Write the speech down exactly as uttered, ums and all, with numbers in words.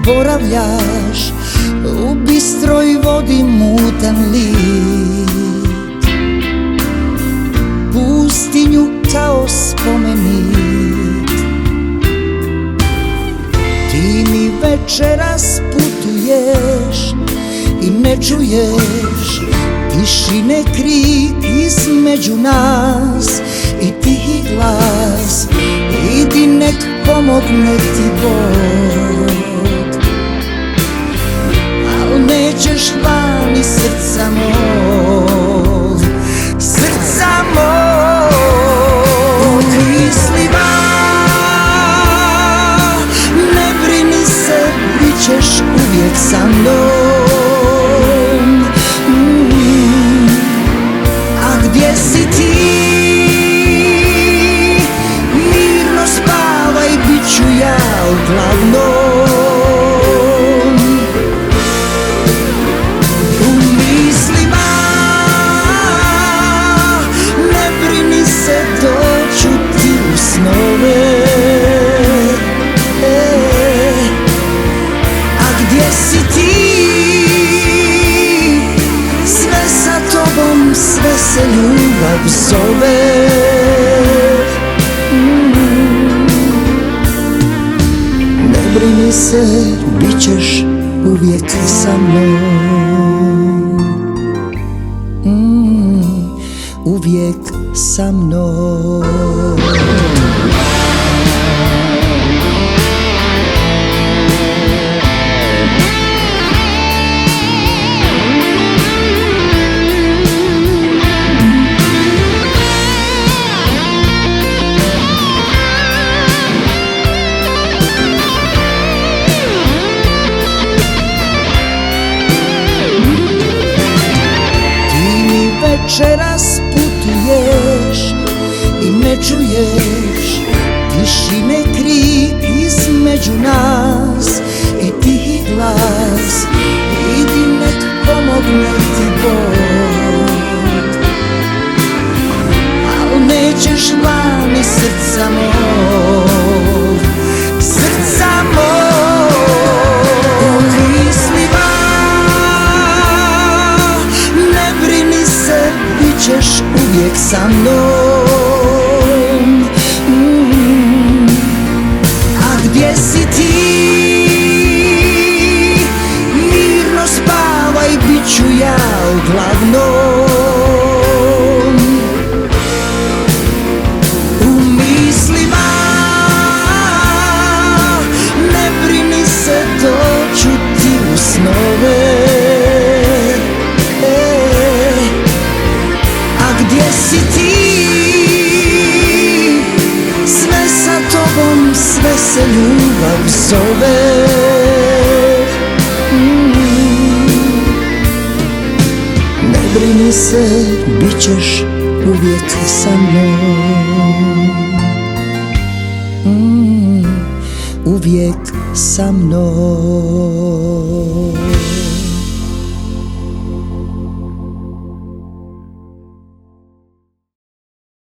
boravljaš u bistroj vodi mutan lit, pustinju kao spomenik. Ti mi večeras putuješ i ne čuješ tišine krik između nas i tihi glas. Idi nek pomogne ti Bog, al nećeš van iz srca mog, srca mog. U mislima ne brini se, bit ćeš uvijek sa mnom. mm. A gdje si ti? Mirno spavaj, bit ću ja uglavnom. U mislima ne brini se, doću ti u snove. e, A gdje si ti? Sve sa tobom, sve se ljubav zove. Ne brini se, bit ćeš uvijek sa mnom. mm, Uvijek sa mnom. Večeras putuješ i ne čuješ tišine krik između nas i tihi glas. Idi nek pomogne ti Bog, al nećeš van iz srca mog, srca mog. U mislima ne brini se, bit ćeš uvijek sa mnom. mm. A gdje si ti? Mirno spavaj, bit ću ja uglavnom. U mislima ne brini se, doću ti u snove. Gdje si ti? Sve sa tobom, sve se ljubav zove. mm. Ne brini se, bit ćeš uvijek sa mnom. mm. Uvijek sa mnom.